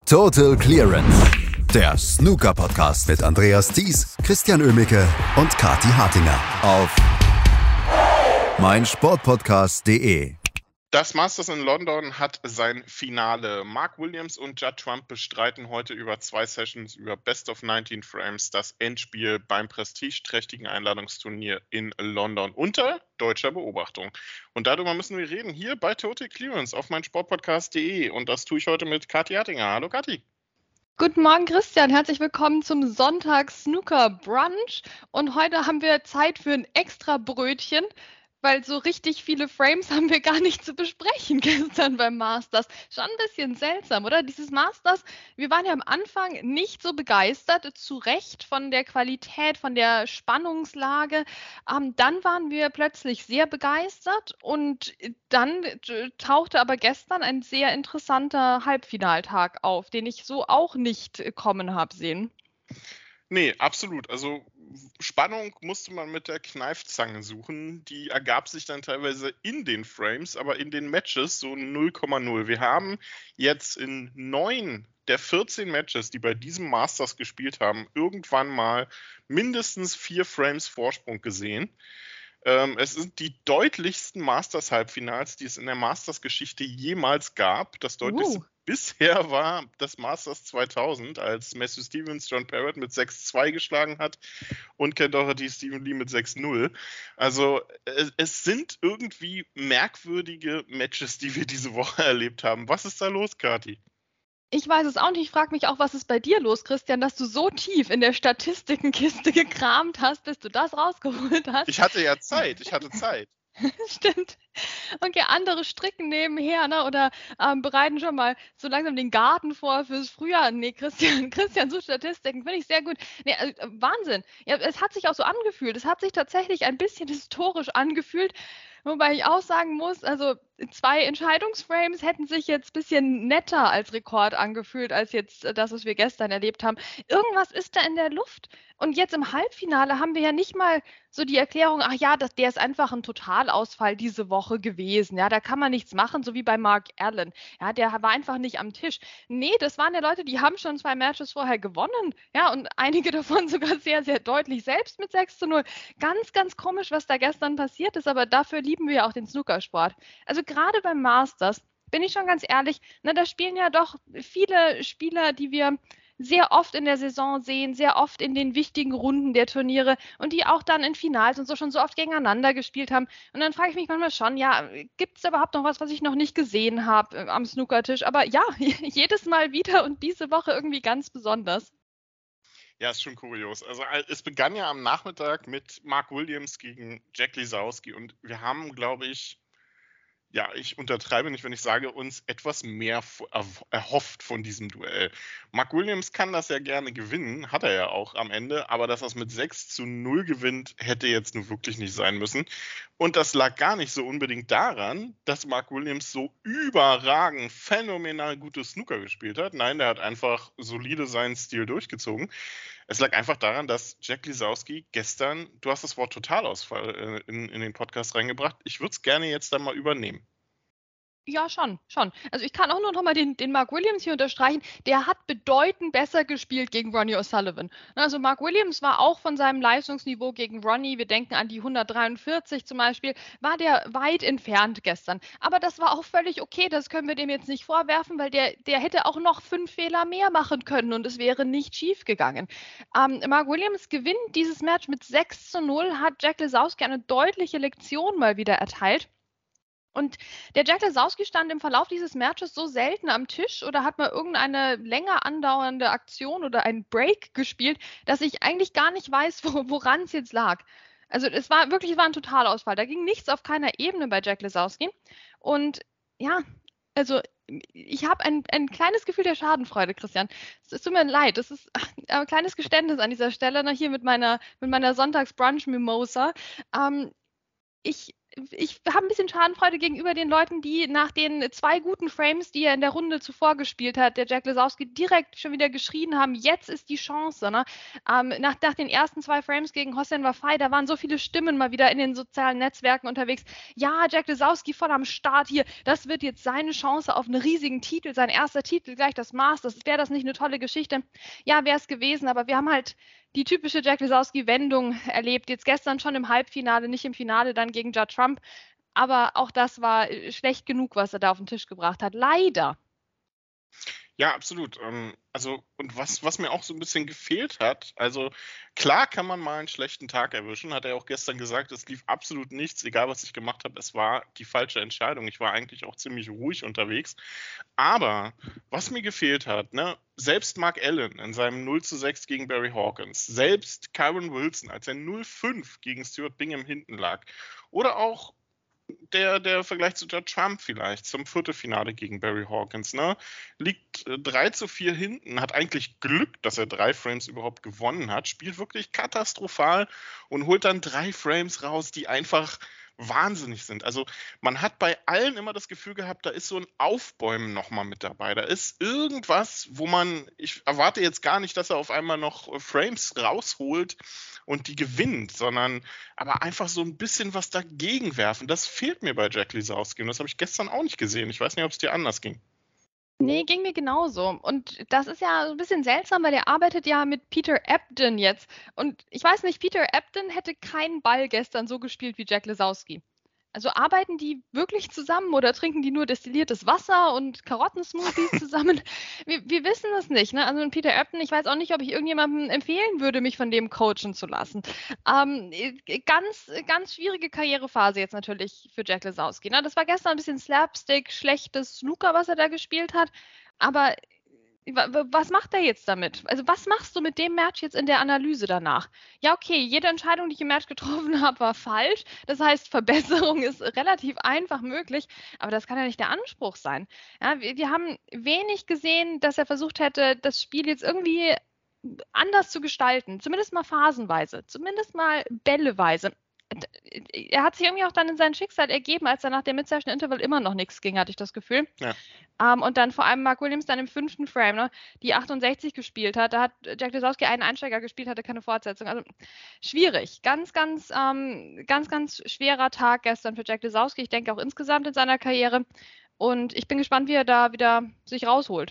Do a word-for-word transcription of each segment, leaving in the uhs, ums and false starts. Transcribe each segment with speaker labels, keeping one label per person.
Speaker 1: Total Clearance, der Snooker-Podcast mit Andreas Thies, Christian Oemicke und Kathi Hartinger auf meinsportpodcast punkt de.
Speaker 2: Das Masters in London hat sein Finale. Mark Williams und Judd Trump bestreiten heute über zwei Sessions über Best of neunzehn Frames das Endspiel beim prestigeträchtigen Einladungsturnier in London unter deutscher Beobachtung. Und darüber müssen wir reden hier bei Total Clearance auf meinsportpodcast punkt de. Und das tue ich heute mit Kathi Hartinger. Hallo Kathi.
Speaker 3: Guten Morgen, Christian. Herzlich willkommen zum Sonntag-Snooker-Brunch. Und heute haben wir Zeit für ein extra Brötchen, weil so richtig viele Frames haben wir gar nicht zu besprechen gestern beim Masters. Schon ein bisschen seltsam, oder? Dieses Masters, wir waren ja am Anfang nicht so begeistert, zu Recht von der Qualität, von der Spannungslage. Ähm, dann waren wir plötzlich sehr begeistert und dann äh, tauchte aber gestern ein sehr interessanter Halbfinaltag auf, den ich so auch nicht äh, kommen habe sehen.
Speaker 2: Nee, absolut. Also Spannung musste man mit der Kneifzange suchen. Die ergab sich dann teilweise in den Frames, aber in den Matches so null Komma null. Wir haben jetzt in neun der vierzehn Matches, die bei diesem Masters gespielt haben, irgendwann mal mindestens vier Frames Vorsprung gesehen. Ähm, es sind die deutlichsten Masters-Halbfinals, die es in der Masters-Geschichte jemals gab. Das deutlichste
Speaker 3: Uh.
Speaker 2: bisher war das Masters zweitausend, als Matthew Stevens John Parrott mit sechs zwei geschlagen hat und Ken Doherty Stephen Lee mit sechs null. Also es, es sind irgendwie merkwürdige Matches, die wir diese Woche erlebt haben. Was ist da los, Kathi?
Speaker 3: Ich weiß es auch nicht. Ich frage mich auch, was ist bei dir los, Christian, dass du so tief in der Statistikenkiste gekramt hast, bis du das rausgeholt hast.
Speaker 2: Ich hatte ja Zeit, ich hatte Zeit.
Speaker 3: Stimmt. Okay, andere stricken nebenher, ne? Oder ähm, bereiten schon mal so langsam den Garten vor fürs Frühjahr. Nee, Christian, Christian sucht Statistiken, finde ich sehr gut. Nee, also, Wahnsinn. Ja, es hat sich auch so angefühlt. Es hat sich tatsächlich ein bisschen historisch angefühlt. Wobei ich auch sagen muss, also zwei Entscheidungsframes hätten sich jetzt ein bisschen netter als Rekord angefühlt, als jetzt das, was wir gestern erlebt haben. Irgendwas ist da in der Luft. Und jetzt im Halbfinale haben wir ja nicht mal so die Erklärung, ach ja, das, der ist einfach ein Totalausfall diese Woche gewesen. Ja, da kann man nichts machen, so wie bei Mark Allen. Ja, der war einfach nicht am Tisch. Nee, das waren ja Leute, die haben schon zwei Matches vorher gewonnen. Ja, und einige davon sogar sehr, sehr deutlich, selbst mit sechs zu null. Ganz, ganz komisch, was da gestern passiert ist, aber dafür lieben wir ja auch den Snookersport. Also gerade beim Masters, bin ich schon ganz ehrlich, ne, da spielen ja doch viele Spieler, die wir sehr oft in der Saison sehen, sehr oft in den wichtigen Runden der Turniere und die auch dann in Finals und so schon so oft gegeneinander gespielt haben. Und dann frage ich mich manchmal schon, ja, gibt es überhaupt noch was, was ich noch nicht gesehen habe äh, am Snookertisch? Aber ja, jedes Mal wieder und diese Woche irgendwie ganz besonders.
Speaker 2: Ja, ist schon kurios. Also es begann ja am Nachmittag mit Mark Williams gegen Jack Lisowski und wir haben, glaube ich, ja, ich untertreibe nicht, wenn ich sage, uns etwas mehr erhofft von diesem Duell. Mark Williams kann das ja gerne gewinnen, hat er ja auch am Ende, aber dass er es mit sechs zu null gewinnt, hätte jetzt nur wirklich nicht sein müssen. Und das lag gar nicht so unbedingt daran, dass Mark Williams so überragend, phänomenal gutes Snooker gespielt hat. Nein, der hat einfach solide seinen Stil durchgezogen. Es lag einfach daran, dass Jack Lisowski gestern, du hast das Wort Totalausfall in, in den Podcast reingebracht, ich würde es gerne jetzt dann mal übernehmen.
Speaker 3: Ja, schon, schon. Also ich kann auch nur noch mal den, den Mark Williams hier unterstreichen. Der hat bedeutend besser gespielt gegen Ronnie O'Sullivan. Also Mark Williams war auch von seinem Leistungsniveau gegen Ronnie, wir denken an die hundertdreiundvierzig zum Beispiel, war der weit entfernt gestern. Aber das war auch völlig okay, das können wir dem jetzt nicht vorwerfen, weil der, der hätte auch noch fünf Fehler mehr machen können und es wäre nicht schief gegangen. Ähm, Mark Williams gewinnt dieses Match mit sechs zu null, hat Jack Lisowski eine deutliche Lektion mal wieder erteilt. Und der Jack Lisowski stand im Verlauf dieses Matches so selten am Tisch oder hat mal irgendeine länger andauernde Aktion oder einen Break gespielt, dass ich eigentlich gar nicht weiß, wo, woran es jetzt lag. Also es war wirklich war ein Totalausfall. Da ging nichts auf keiner Ebene bei Jack Lisowski. Und ja, also ich habe ein, ein kleines Gefühl der Schadenfreude, Christian. Es tut mir leid, das ist ein kleines Geständnis an dieser Stelle, ne, hier mit meiner, mit meiner Sonntagsbrunch-Mimosa. Ähm, ich ich habe ein bisschen Schadenfreude gegenüber den Leuten, die nach den zwei guten Frames, die er in der Runde zuvor gespielt hat, der Jack Lisowski, direkt schon wieder geschrien haben, jetzt ist die Chance. Ne? Ähm, nach, nach den ersten zwei Frames gegen Hossein Wafai, da waren so viele Stimmen mal wieder in den sozialen Netzwerken unterwegs. Ja, Jack Lisowski voll am Start hier. Das wird jetzt seine Chance auf einen riesigen Titel, sein erster Titel, gleich das Masters. Wäre das nicht eine tolle Geschichte? Ja, wäre es gewesen, aber wir haben halt die typische Jack Lisowski-Wendung erlebt. Jetzt gestern schon im Halbfinale, nicht im Finale, dann gegen Judd Trump. Aber auch das war schlecht genug, was er da auf den Tisch gebracht hat. Leider.
Speaker 2: Ja, absolut. Ähm, also, und was, was mir auch so ein bisschen gefehlt hat, also klar kann man mal einen schlechten Tag erwischen, hat er auch gestern gesagt, es lief absolut nichts, egal was ich gemacht habe, es war die falsche Entscheidung. Ich war eigentlich auch ziemlich ruhig unterwegs. Aber was mir gefehlt hat, ne, selbst Mark Allen in seinem null zu sechs gegen Barry Hawkins, selbst Kyron Wilson, als er null fünf gegen Stuart Bingham hinten lag, oder auch Der, der Vergleich zu Judd Trump vielleicht, zum Viertelfinale gegen Barry Hawkins, ne? Liegt äh, drei zu vier hinten, hat eigentlich Glück, dass er drei Frames überhaupt gewonnen hat, spielt wirklich katastrophal und holt dann drei Frames raus, die einfach wahnsinnig sind. Also man hat bei allen immer das Gefühl gehabt, da ist so ein Aufbäumen nochmal mit dabei. Da ist irgendwas, wo man, ich erwarte jetzt gar nicht, dass er auf einmal noch äh, Frames rausholt und die gewinnt, sondern aber einfach so ein bisschen was dagegen werfen. Das fehlt mir bei Jack Lisowski und das habe ich gestern auch nicht gesehen. Ich weiß nicht, ob es dir anders ging.
Speaker 3: Nee, ging mir genauso. Und das ist ja so ein bisschen seltsam, weil er arbeitet ja mit Peter Ebdon jetzt. Und ich weiß nicht, Peter Ebdon hätte keinen Ball gestern so gespielt wie Jack Lisowski. Also arbeiten die wirklich zusammen oder trinken die nur destilliertes Wasser und Karottensmoothies zusammen? Wir, wir wissen es nicht. Ne? Also Peter Ebdon, ich weiß auch nicht, ob ich irgendjemandem empfehlen würde, mich von dem coachen zu lassen. Ähm, ganz, ganz schwierige Karrierephase jetzt natürlich für Jack Lisowski. Ne? Das war gestern ein bisschen Slapstick, schlechtes Snooker, was er da gespielt hat. Aber was macht er jetzt damit? Also was machst du mit dem Match jetzt in der Analyse danach? Ja, okay, jede Entscheidung, die ich im Match getroffen habe, war falsch. Das heißt, Verbesserung ist relativ einfach möglich, aber das kann ja nicht der Anspruch sein. Ja, wir, wir haben wenig gesehen, dass er versucht hätte, das Spiel jetzt irgendwie anders zu gestalten. Zumindest mal phasenweise, zumindest mal bälleweise. Er hat sich irgendwie auch dann in sein Schicksal ergeben, als er nach dem Mid-Session Interval immer noch nichts ging, hatte ich das Gefühl.
Speaker 2: Ja.
Speaker 3: Um, und dann vor allem Mark Williams dann im fünften Frame, ne, die achtundsechzig gespielt hat. Da hat Jack Lisowski einen Einsteiger gespielt, hatte keine Fortsetzung. Also schwierig. Ganz, ganz, ähm, ganz, ganz schwerer Tag gestern für Jack Lisowski. Ich denke auch insgesamt in seiner Karriere. Und ich bin gespannt, wie er da wieder sich rausholt.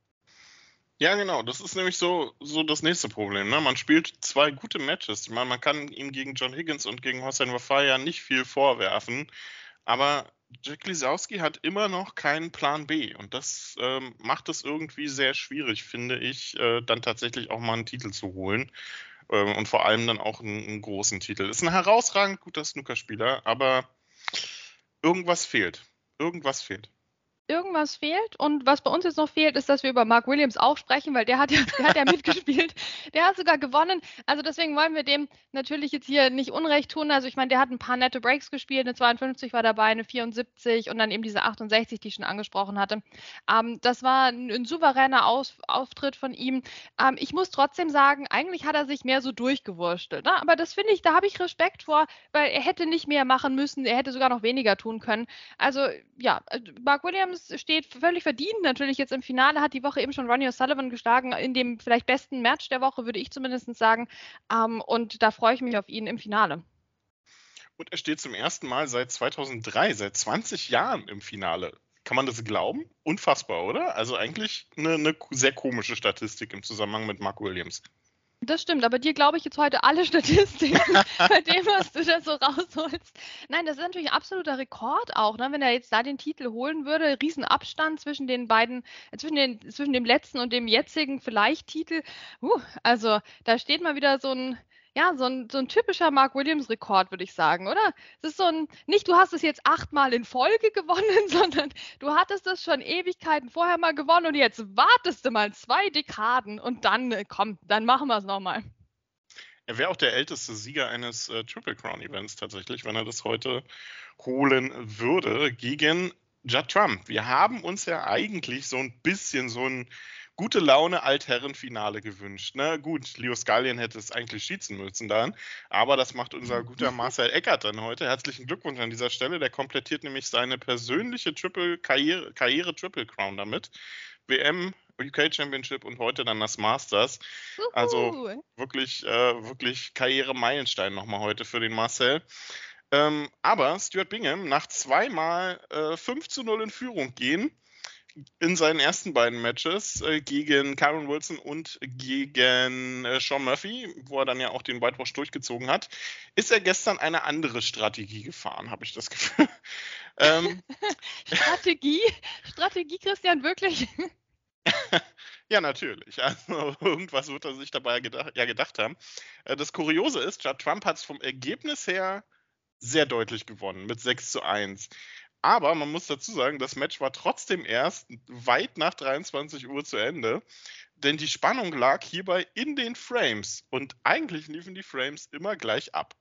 Speaker 2: Ja, genau. Das ist nämlich so, so das nächste Problem. Ne? Man spielt zwei gute Matches. Ich meine, man kann ihm gegen John Higgins und gegen Hossein Wafai ja nicht viel vorwerfen. Aber Jack Lisowski hat immer noch keinen Plan B. Und das ähm, macht es irgendwie sehr schwierig, finde ich, äh, dann tatsächlich auch mal einen Titel zu holen. Ähm, und vor allem dann auch einen, einen großen Titel. Ist ein herausragend guter Snookerspieler, aber irgendwas fehlt. Irgendwas fehlt.
Speaker 3: Irgendwas fehlt. Und was bei uns jetzt noch fehlt, ist, dass wir über Mark Williams auch sprechen, weil der hat ja, der hat ja mitgespielt. Der hat sogar gewonnen. Also deswegen wollen wir dem natürlich jetzt hier nicht Unrecht tun. Also ich meine, der hat ein paar nette Breaks gespielt. Eine zweiundfünfzig war dabei, eine vierundsiebzig und dann eben diese achtundsechzig, die ich schon angesprochen hatte. Ähm, das war ein, ein souveräner Aus, Auftritt von ihm. Ähm, ich muss trotzdem sagen, eigentlich hat er sich mehr so durchgewurstelt. Ne? Aber das finde ich, da habe ich Respekt vor, weil er hätte nicht mehr machen müssen. Er hätte sogar noch weniger tun können. Also ja, Mark Williams steht völlig verdient natürlich jetzt im Finale, hat die Woche eben schon Ronnie O'Sullivan geschlagen, in dem vielleicht besten Match der Woche, würde ich zumindest sagen. Ähm, und da freue ich mich auf ihn im Finale.
Speaker 2: Und er steht zum ersten Mal seit zweitausenddrei, seit zwanzig Jahren im Finale. Kann man das glauben? Unfassbar, oder? Also eigentlich eine, eine sehr komische Statistik im Zusammenhang mit Mark Williams.
Speaker 3: Das stimmt, aber dir glaube ich jetzt heute alle Statistiken bei dem, was du da so rausholst. Nein, das ist natürlich ein absoluter Rekord auch, ne? Wenn er jetzt da den Titel holen würde, Riesenabstand zwischen den beiden, äh, zwischen, den, zwischen dem letzten und dem jetzigen vielleicht Titel. Uh, also da steht mal wieder so ein, ja, so ein, so ein typischer Mark Williams-Rekord, würde ich sagen, oder? Es ist so ein, nicht du hast es jetzt achtmal in Folge gewonnen, sondern du hattest es schon Ewigkeiten vorher mal gewonnen und jetzt wartest du mal zwei Dekaden und dann, komm, dann machen wir es nochmal.
Speaker 2: Er wäre auch der älteste Sieger eines äh, Triple Crown Events tatsächlich, wenn er das heute holen würde, gegen Judd Trump. Wir haben uns ja eigentlich so ein bisschen so ein gute Laune Altherrenfinale gewünscht. Ne? Gut, Leo Scullion hätte es eigentlich schießen müssen dann, aber das macht unser guter Marcel Eckert dann heute. Herzlichen Glückwunsch an dieser Stelle. Der komplettiert nämlich seine persönliche Triple Karriere, Karriere Triple Crown damit. W M, U K Championship und heute dann das Masters. Also
Speaker 3: Uhu.
Speaker 2: wirklich, äh, wirklich Karrieremeilenstein nochmal heute für den Marcel. Ähm, aber Stuart Bingham nach zweimal äh, fünf zu null in Führung gehen, in seinen ersten beiden Matches äh, gegen Kyron Wilson und gegen äh, Sean Murphy, wo er dann ja auch den Whitewash durchgezogen hat, ist er gestern eine andere Strategie gefahren, habe ich das Gefühl. ähm,
Speaker 3: Strategie? Strategie, Christian, wirklich?
Speaker 2: Ja, natürlich. Also irgendwas wird er sich dabei gedacht, ja gedacht haben. Äh, Das Kuriose ist, Judd Trump hat es vom Ergebnis her sehr deutlich gewonnen mit sechs zu eins. Aber man muss dazu sagen, das Match war trotzdem erst weit nach dreiundzwanzig Uhr zu Ende, denn die Spannung lag hierbei in den Frames und eigentlich liefen die Frames immer gleich ab.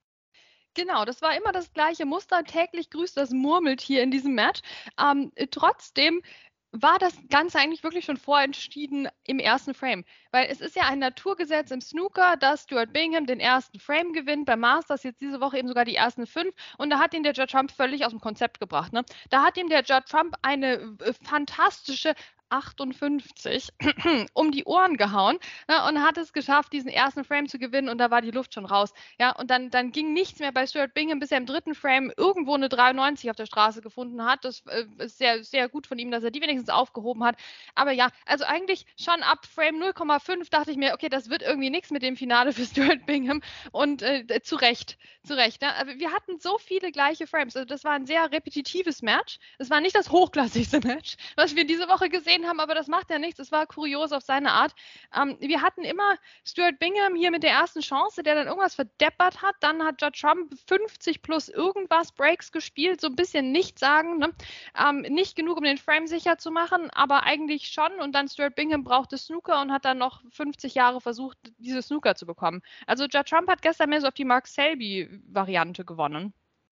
Speaker 3: Genau, das war immer das gleiche Muster. Täglich grüßt das Murmeltier in diesem Match. Ähm, äh, trotzdem war das Ganze eigentlich wirklich schon vorentschieden im ersten Frame. Weil es ist ja ein Naturgesetz im Snooker, dass Stuart Bingham den ersten Frame gewinnt, beim Masters jetzt diese Woche eben sogar die ersten fünf. Und da hat ihn der Judd Trump völlig aus dem Konzept gebracht. Ne? Da hat ihm der Judd Trump eine äh, fantastische achtundfünfzig um die Ohren gehauen, ne, und hat es geschafft, diesen ersten Frame zu gewinnen und da war die Luft schon raus. Ja, und dann, dann ging nichts mehr bei Stuart Bingham, bis er im dritten Frame irgendwo eine dreiundneunzig auf der Straße gefunden hat. Das äh, ist sehr, sehr gut von ihm, dass er die wenigstens aufgehoben hat. Aber ja, also eigentlich schon ab Frame null Komma fünf dachte ich mir, okay, das wird irgendwie nichts mit dem Finale für Stuart Bingham und äh, zu Recht, zu Recht. Ne? Aber wir hatten so viele gleiche Frames. Also das war ein sehr repetitives Match. Es war nicht das hochklassigste Match, was wir diese Woche gesehen haben, aber das macht ja nichts. Es war kurios auf seine Art. Ähm, wir hatten immer Stuart Bingham hier mit der ersten Chance, der dann irgendwas verdeppert hat. Dann hat Judd Trump fünfzig plus irgendwas Breaks gespielt, so ein bisschen nichts sagen. Ne? Ähm, nicht genug, um den Frame sicher zu machen, aber eigentlich schon. Und dann Stuart Bingham brauchte Snooker und hat dann noch fünfzig Jahre versucht, diese Snooker zu bekommen. Also Judd Trump hat gestern mehr so auf die Mark Selby-Variante gewonnen.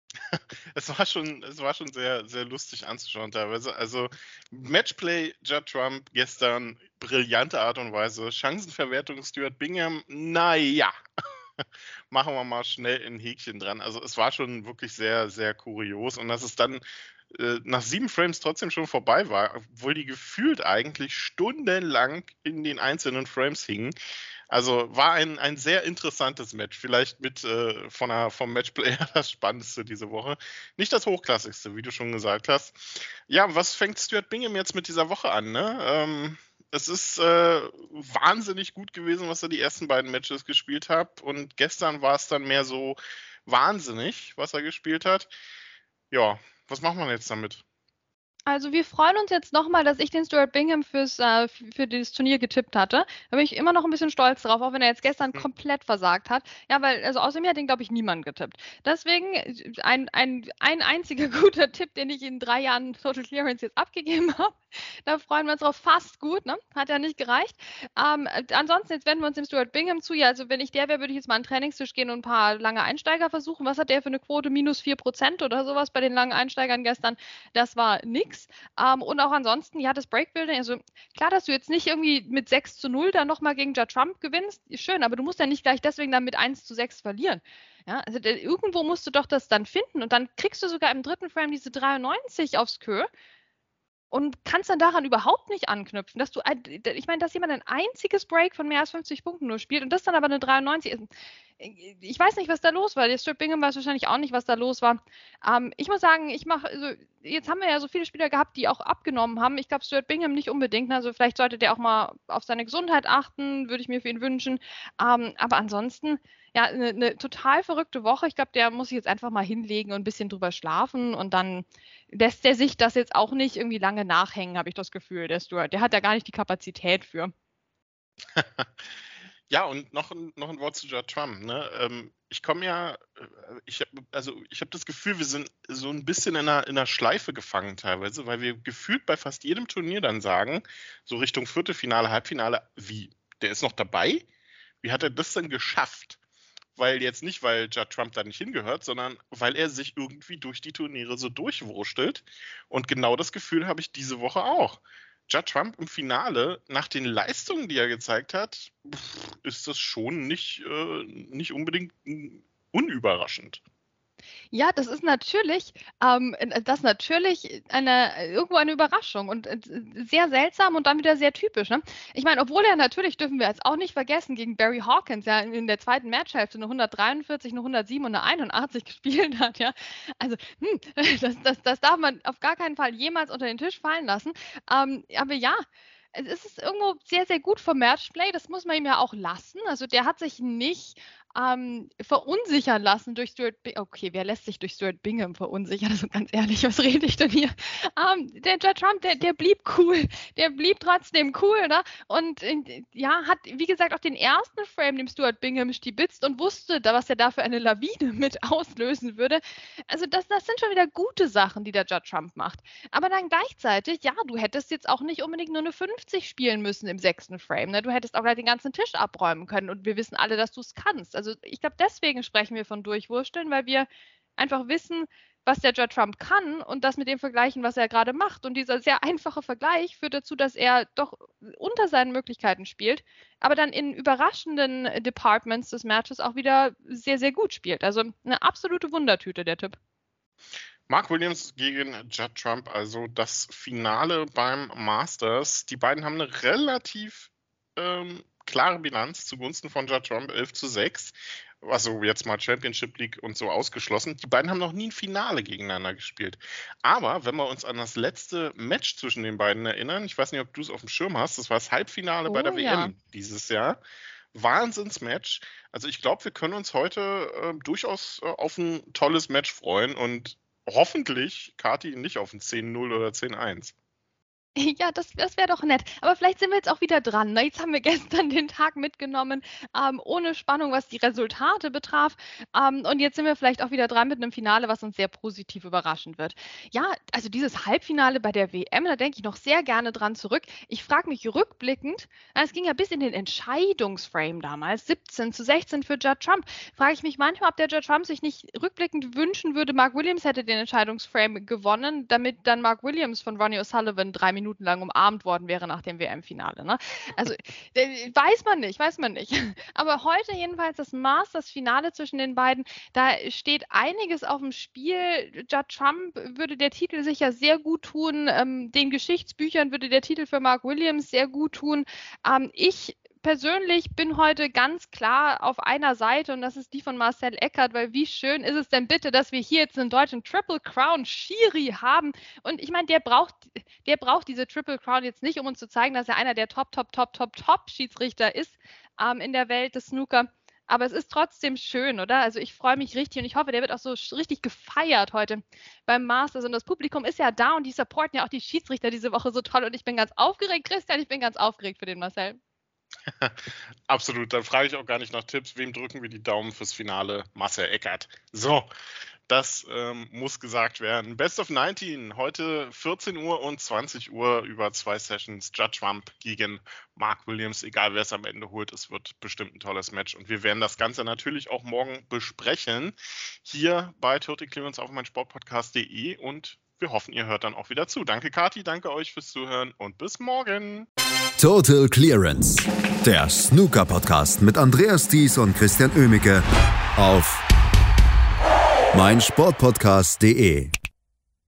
Speaker 2: Es war schon, es war schon sehr, sehr lustig anzuschauen teilweise. Also Matchplay, Judd Trump gestern, brillante Art und Weise. Chancenverwertung Stuart Bingham, naja. Machen wir mal schnell ein Häkchen dran. Also es war schon wirklich sehr, sehr kurios. Und dass es dann äh, nach sieben Frames trotzdem schon vorbei war, obwohl die gefühlt eigentlich stundenlang in den einzelnen Frames hingen. Also war ein, ein sehr interessantes Match. Vielleicht mit äh, von der, vom Matchplay das Spannendste diese Woche. Nicht das Hochklassigste, wie du schon gesagt hast. Ja, was fängt Stuart Bingham jetzt mit dieser Woche an? Ne? Ähm, es ist äh, wahnsinnig gut gewesen, was er die ersten beiden Matches gespielt hat. Und gestern war es dann mehr so wahnsinnig, was er gespielt hat. Ja, was macht man jetzt damit?
Speaker 3: Also wir freuen uns jetzt nochmal, dass ich den Stuart Bingham fürs, äh, für dieses Turnier getippt hatte. Da bin ich immer noch ein bisschen stolz drauf, auch wenn er jetzt gestern
Speaker 2: Hm.
Speaker 3: komplett versagt hat. Ja, weil, also außer mir hat den, glaube ich, niemand getippt. Deswegen äh, ein, ein, ein einziger guter Tipp, den ich in drei Jahren Total Clearance jetzt abgegeben habe. Da freuen wir uns drauf. Fast gut, ne? Hat ja nicht gereicht. Ähm, äh, ansonsten, jetzt wenden wir uns dem Stuart Bingham zu. Ja, also wenn ich der wäre, würde ich jetzt mal an den Trainingstisch gehen und ein paar lange Einsteiger versuchen. Was hat der für eine Quote? Minus vier Prozent oder sowas bei den langen Einsteigern gestern? Das war nix. Ähm, und auch ansonsten, ja, das Breakbuilding, also klar, dass du jetzt nicht irgendwie mit sechs zu null dann nochmal gegen Judd Trump gewinnst, ist schön, aber du musst ja nicht gleich deswegen dann mit eins zu sechs verlieren. Ja, also der, irgendwo musst du doch das dann finden und dann kriegst du sogar im dritten Frame diese dreiundneunzig aufs Kö und kannst dann daran überhaupt nicht anknüpfen, dass du, ich meine, dass jemand ein einziges Break von mehr als fünfzig Punkten nur spielt und das dann aber eine dreiundneunzig ist. Ich weiß nicht, was da los war. Der Stuart Bingham weiß wahrscheinlich auch nicht, was da los war. Ähm, ich muss sagen, ich mache, also jetzt haben wir ja so viele Spieler gehabt, die auch abgenommen haben. Ich glaube, Stuart Bingham nicht unbedingt. Also vielleicht sollte der auch mal auf seine Gesundheit achten, würde ich mir für ihn wünschen. Ähm, aber ansonsten, ja, eine, eine total verrückte Woche. Ich glaube, der muss sich jetzt einfach mal hinlegen und ein bisschen drüber schlafen und dann lässt der sich das jetzt auch nicht irgendwie lange nachhängen, habe ich das Gefühl, der Stuart. Der hat ja gar nicht die Kapazität für.
Speaker 2: Ja, und noch ein, noch ein Wort zu Judd Trump. Ne? Ähm, ich komme ja, äh, ich habe also ich habe das Gefühl, wir sind so ein bisschen in einer, in einer Schleife gefangen teilweise, weil wir gefühlt bei fast jedem Turnier dann sagen, so Richtung Viertelfinale, Halbfinale, wie, der ist noch dabei? Wie hat er das denn geschafft? weil jetzt nicht, weil Judd Trump da nicht hingehört, sondern weil er sich irgendwie durch die Turniere so durchwurstelt. Und genau das Gefühl habe ich diese Woche auch. Judd Trump im Finale, nach den Leistungen, die er gezeigt hat, ist das schon nicht, äh, nicht unbedingt unüberraschend.
Speaker 3: Ja, das ist natürlich, ähm, das ist natürlich eine, irgendwo eine Überraschung und äh, sehr seltsam und dann wieder sehr typisch. Ne? Ich meine, obwohl er natürlich, dürfen wir jetzt auch nicht vergessen, gegen Barry Hawkins ja in der zweiten Matchhälfte eine hundertdreiundvierzig, eine hundertsieben und eine einundachtzig gespielt hat. Ja? Also, hm, das, das, das darf man auf gar keinen Fall jemals unter den Tisch fallen lassen. Ähm, aber ja, es ist irgendwo sehr, sehr gut vom Matchplay. Das muss man ihm ja auch lassen. Also der hat sich nicht ähm, verunsichern lassen durch Stuart Bingham. Okay, wer lässt sich durch Stuart Bingham verunsichern? Also ganz ehrlich, was rede ich denn hier? Ähm, der Judd Trump, der, der blieb cool. Der blieb trotzdem cool, ne? Und äh, ja, hat, wie gesagt, auch den ersten Frame dem Stuart Bingham stibitzt und wusste, was er da für eine Lawine mit auslösen würde. Also das, das sind schon wieder gute Sachen, die der Judd Trump macht. Aber dann gleichzeitig, ja, du hättest jetzt auch nicht unbedingt nur eine fünfzig spielen müssen im sechsten Frame. Ne? Du hättest auch gleich den ganzen Tisch abräumen können und wir wissen alle, dass du es kannst. Also ich glaube, deswegen sprechen wir von Durchwursteln, weil wir einfach wissen, was der Judd Trump kann und das mit dem vergleichen, was er gerade macht. Und dieser sehr einfache Vergleich führt dazu, dass er doch unter seinen Möglichkeiten spielt, aber dann in überraschenden Departments des Matches auch wieder sehr, sehr gut spielt. Also eine absolute Wundertüte, der Tipp.
Speaker 2: Mark Williams gegen Judd Trump, also das Finale beim Masters. Die beiden haben eine relativ ähm, klare Bilanz zugunsten von Judd Trump, elf zu sechs. Also jetzt mal Championship League und so ausgeschlossen. Die beiden haben noch nie ein Finale gegeneinander gespielt. Aber wenn wir uns an das letzte Match zwischen den beiden erinnern, ich weiß nicht, ob du es auf dem Schirm hast, das war das Halbfinale oh, bei der ja. W M dieses Jahr. Wahnsinnsmatch. Also ich glaube, wir können uns heute äh, durchaus äh, auf ein tolles Match freuen und hoffentlich Kati nicht auf ein zehn null oder zehn eins.
Speaker 3: Ja, das, das wäre doch nett. Aber vielleicht sind wir jetzt auch wieder dran. Ne? Jetzt haben wir gestern den Tag mitgenommen, ähm, ohne Spannung, was die Resultate betraf. Ähm, und jetzt sind wir vielleicht auch wieder dran mit einem Finale, was uns sehr positiv überraschen wird. Ja, also dieses Halbfinale bei der W M, da denke ich noch sehr gerne dran zurück. Ich frage mich rückblickend, es ging ja bis in den Entscheidungsframe damals, siebzehn zu sechzehn für Judd Trump, frage ich mich manchmal, ob der Judd Trump sich nicht rückblickend wünschen würde, Mark Williams hätte den Entscheidungsframe gewonnen, damit dann Mark Williams von Ronnie O'Sullivan drei Minuten Minuten lang umarmt worden wäre nach dem W M-Finale. Ne? Also weiß man nicht, weiß man nicht. Aber heute jedenfalls das Masters-Finale zwischen den beiden, da steht einiges auf dem Spiel. Judd Trump würde der Titel sicher sehr gut tun. Ähm, den Geschichtsbüchern würde der Titel für Mark Williams sehr gut tun. Ähm, ich persönlich bin heute ganz klar auf einer Seite und das ist die von Marcel Eckert, weil wie schön ist es denn bitte, dass wir hier jetzt einen deutschen Triple Crown Schiri haben und ich meine, der braucht, der braucht diese Triple Crown jetzt nicht, um uns zu zeigen, dass er einer der Top, Top, Top, Top, Top Schiedsrichter ist ähm, in der Welt des Snooker. Aber es ist trotzdem schön, oder? Also ich freue mich richtig und ich hoffe, der wird auch so richtig gefeiert heute beim Masters. Und das Publikum ist ja da und die supporten ja auch die Schiedsrichter diese Woche so toll. Und ich bin ganz aufgeregt, Christian, ich bin ganz aufgeregt für den Marcel.
Speaker 2: Absolut, dann frage ich auch gar nicht nach Tipps. Wem drücken wir die Daumen fürs Finale? Marcel Eckert. So, das ähm, muss gesagt werden. Best of neunzehn, heute vierzehn Uhr und zwanzig Uhr über zwei Sessions. Judd Trump gegen Mark Williams. Egal, wer es am Ende holt, es wird bestimmt ein tolles Match. Und wir werden das Ganze natürlich auch morgen besprechen. Hier bei Total Clearance auf meinsportpodcast punkt de und wir hoffen, ihr hört dann auch wieder zu. Danke, Kati, danke euch fürs Zuhören und bis morgen.
Speaker 1: Total Clearance, der Snooker-Podcast mit Andreas Thies und Christian Oemicke auf meinsportpodcast punkt de.